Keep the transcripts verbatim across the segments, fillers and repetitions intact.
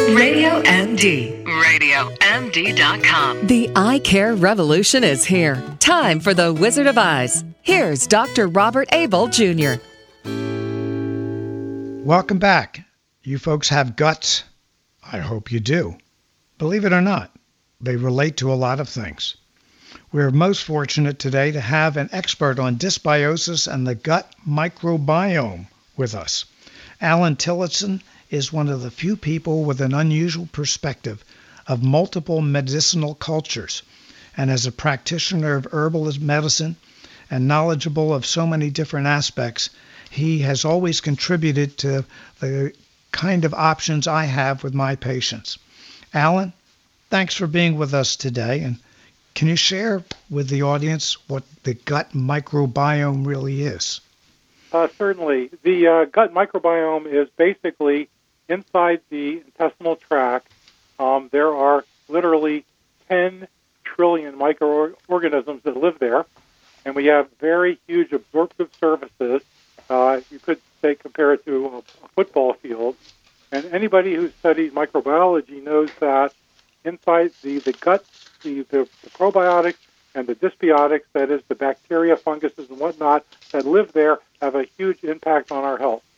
Radio M D. radio M D dot com. The eye care revolution is here. Time for the Wizard of Eyes. Here's Doctor Robert Abel Junior Welcome back. You folks have guts? I hope you do. Believe it or not, they relate to a lot of things. We're most fortunate today to have an expert on dysbiosis and the gut microbiome with us. Alan Tillotson is one of the few people with an unusual perspective of multiple medicinal cultures, and as a practitioner of herbal medicine and knowledgeable of so many different aspects, he has always contributed to the kind of options I have with my patients. Alan, thanks for being with us today, and can you share with the audience what the gut microbiome really is? Uh, certainly. The uh, gut microbiome is basically inside the intestinal tract. Um, there are literally ten trillion microorganisms that live there, and we have very huge absorptive surfaces. Uh, you could say compare it to a, a football field. And anybody who studied microbiology knows that inside the, the gut, the, the, the probiotics and the dysbiotics, that is the bacteria, funguses, and whatnot that live there, have a huge impact on our health.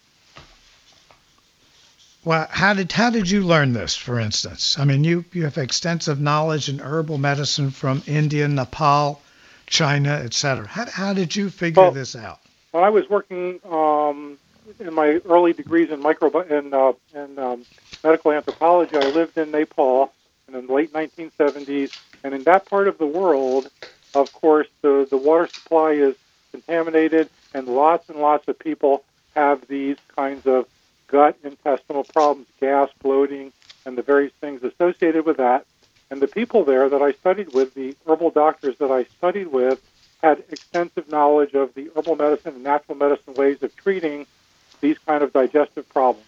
Well, how did how did you learn this, for instance? I mean, you, you have extensive knowledge in herbal medicine from India, Nepal, China, et cetera. How, how did you figure well, this out? When I was working um, in my early degrees in micro in, uh, in um, medical anthropology, I lived in Nepal in the late nineteen seventies, and in that part of the world, of course, the, the water supply is contaminated, and lots and lots of people have these kinds of gut intestinal problems, gas, bloating, and the various things associated with that. And the people there that I studied with, the herbal doctors that I studied with, had extensive knowledge of the herbal medicine and natural medicine ways of treating these kind of digestive problems.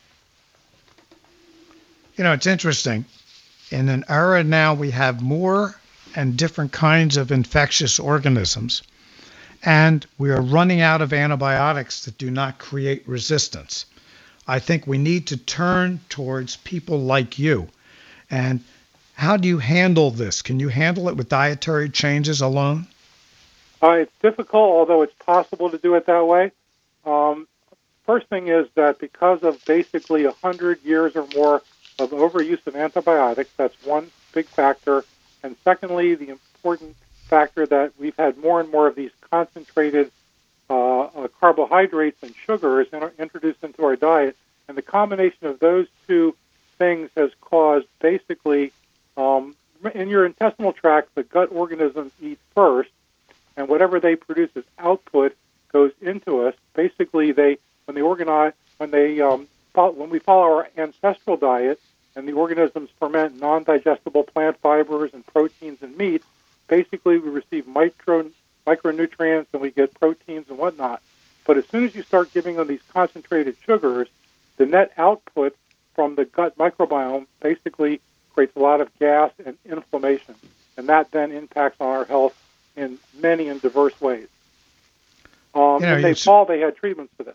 You know, it's interesting. In an era now, we have more and different kinds of infectious organisms, and we are running out of antibiotics that do not create resistance. I think we need to turn towards people like you. And how do you handle this? Can you handle it with dietary changes alone? Uh, it's difficult, although it's possible to do it that way. Um, first thing is that because of basically one hundred years or more of overuse of antibiotics, that's one big factor. And secondly, the important factor that we've had more and more of these concentrated uh, uh, carbohydrates and sugars in, introduced into our diet. And the combination of those two things has caused basically, um, in your intestinal tract, the gut organisms eat first, and whatever they produce as output goes into us. Basically, they when they organize when they um, follow, when we follow our ancestral diet, and the organisms ferment non-digestible plant fibers and proteins and meat, basically we receive micro micronutrients and we get proteins and whatnot. But as soon as you start giving them these concentrated sugars, the net output from the gut microbiome basically creates a lot of gas and inflammation, and that then impacts on our health in many and diverse ways. Um, you know, in Nepal, they had treatments for this.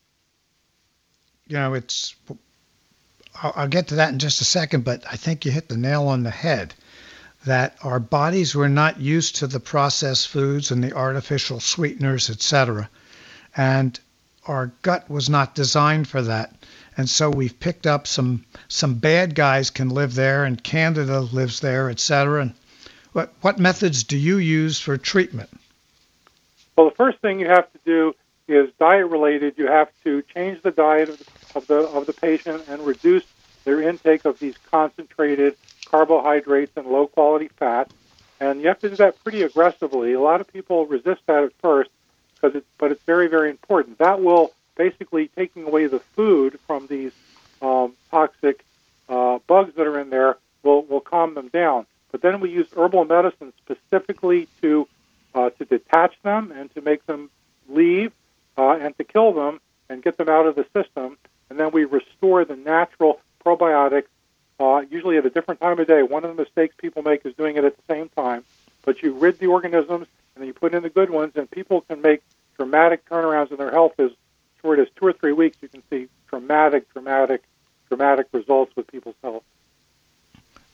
You know, it's. I'll, I'll get to that in just a second, but I think you hit the nail on the head. That our bodies were not used to the processed foods and the artificial sweeteners, et cetera, and our gut was not designed for that. And so we've picked up some some bad guys can live there, and Candida lives there, et cetera. And what what methods do you use for treatment? Well, the first thing you have to do is diet related. You have to change the diet of the, of the of the patient and reduce their intake of these concentrated carbohydrates and low quality fats. And you have to do that pretty aggressively. A lot of people resist that at first, because it's but it's very, very important. That will basically taking away the food from these um, toxic uh, bugs that are in there will will calm them down. But then we use herbal medicine specifically to uh, to detach them and to make them leave uh, and to kill them and get them out of the system. And then we restore the natural probiotics, uh, usually at a different time of day. One of the mistakes people make is doing it at the same time. But you rid the organisms and then you put in the good ones, and people can make dramatic turnarounds in their health as short as two or three weeks. You can see dramatic, dramatic, dramatic results with people's health.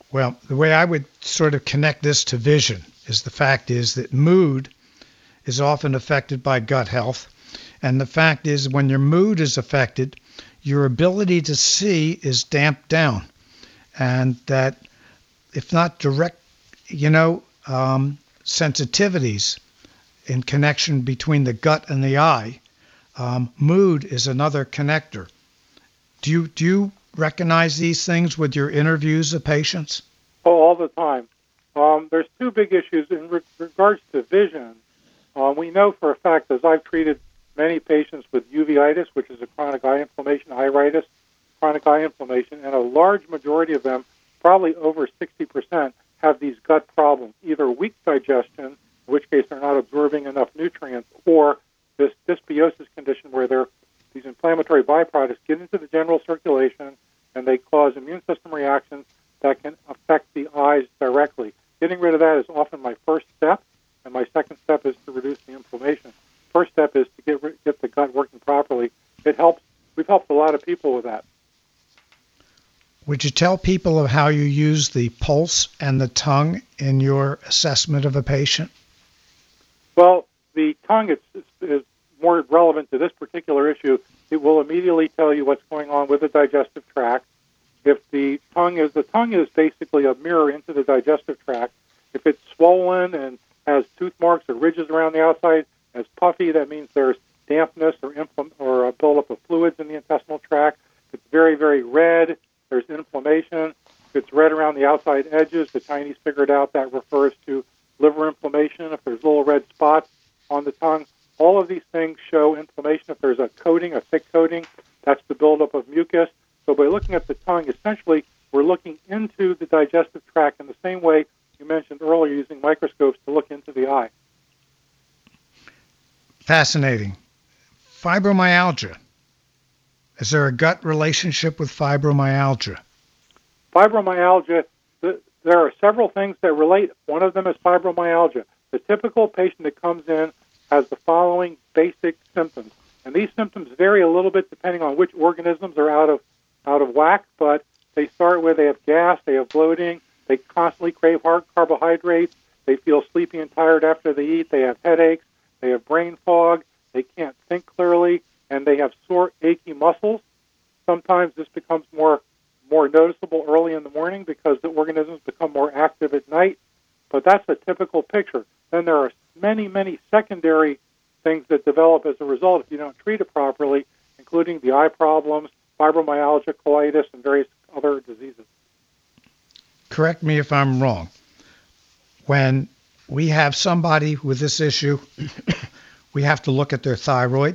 Well, the way I would sort of connect this to vision is the fact is that mood is often affected by gut health. And the fact is when your mood is affected, your ability to see is damped down. And that if not direct, you know, um, sensitivities in connection between the gut and the eye, um, mood is another connector. Do you, do you recognize these things with your interviews of patients? Oh, all the time. Um, there's two big issues in re- regards to vision. Um, we know for a fact, as I've treated many patients with uveitis, which is a chronic eye inflammation, iritis, chronic eye inflammation, and a large majority of them, probably over sixty percent, have these gut problems, either weak digestion, in which case they're not absorbing enough nutrients, or this dysbiosis condition where they're, these inflammatory byproducts get into the general circulation and they cause immune system reactions that can affect the eyes directly. Getting rid of that is often my first step, and my second step is to reduce the inflammation. First step is to get get the gut working properly. It helps. We've helped a lot of people with that. Would you tell people of how you use the pulse and the tongue in your assessment of a patient? Well, the tongue is, is more relevant to this particular issue. It will immediately tell you what's going on with the digestive tract. If the tongue is the tongue is basically a mirror into the digestive tract. If it's swollen and has tooth marks or ridges around the outside, as puffy, that means there's dampness or infl- or a buildup of fluids in the intestinal tract. If it's very, very red, there's inflammation. If it's red around the outside edges, the Chinese figured out that refers to liver inflammation. If there's little red spots on the tongue, all of these things show inflammation. If there's a coating, a thick coating, that's the buildup of mucus. So by looking at the tongue, essentially, we're looking into the digestive tract in the same way you mentioned earlier, using microscopes to look into the eye. Fascinating. Fibromyalgia. Is there a gut relationship with fibromyalgia? Fibromyalgia, th- there are several things that relate. One of them is fibromyalgia. The typical patient that comes in has the following basic symptoms. And these symptoms vary a little bit depending on which organisms are out of out of whack, but they start with they have gas, they have bloating, they constantly crave hard carbohydrates, they feel sleepy and tired after they eat, they have headaches, they have brain fog, they can't think clearly, and they have sore, achy muscles. Sometimes this becomes more more noticeable early in the morning because the organisms become more active at night, but that's a typical picture. Then there are many, many secondary things that develop as a result if you don't treat it properly, including the eye problems, fibromyalgia, colitis, and various other diseases. Correct me if I'm wrong. When we have somebody with this issue, we have to look at their thyroid,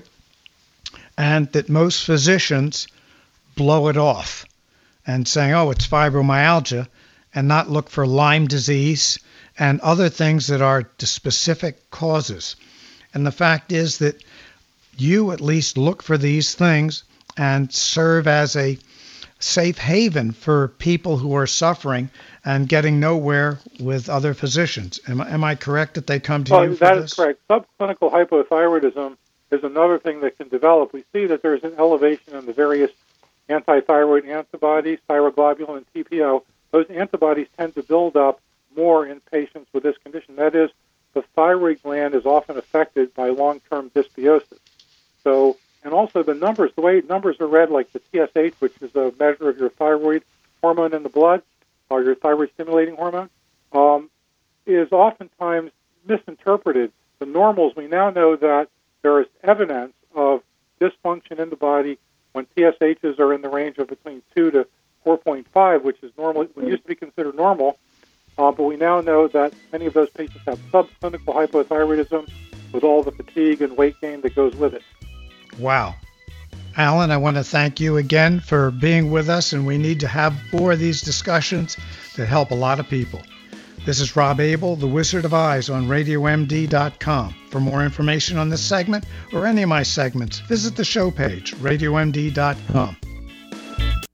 and that most physicians blow it off and saying, oh, it's fibromyalgia, and not look for Lyme disease and other things that are the specific causes. And the fact is that you at least look for these things and serve as a safe haven for people who are suffering and getting nowhere with other physicians. Am, am I correct that they come to well, you for that this? Is correct. Subclinical hypothyroidism is another thing that can develop. We see that there's an elevation in the various antithyroid antibodies, thyroglobulin and T P O. Those antibodies tend to build up more in patients with this condition. That is, the thyroid gland is often affected by long-term dysbiosis. So, and also the numbers, the way numbers are read, like the T S H, which is a measure of your thyroid hormone in the blood, or your thyroid-stimulating hormone, um, is oftentimes misinterpreted. The normals, we now know that there is evidence of dysfunction in the body when T S H's are in the range of between two to four point five, which is normally, what used to be considered normal. Uh, but we now know that many of those patients have subclinical hypothyroidism with all the fatigue and weight gain that goes with it. Wow. Alan, I want to thank you again for being with us, and we need to have more of these discussions that help a lot of people. This is Rob Abel, the Wizard of Eyes on radio M D dot com. For more information on this segment or any of my segments, visit the show page, radio M D dot com.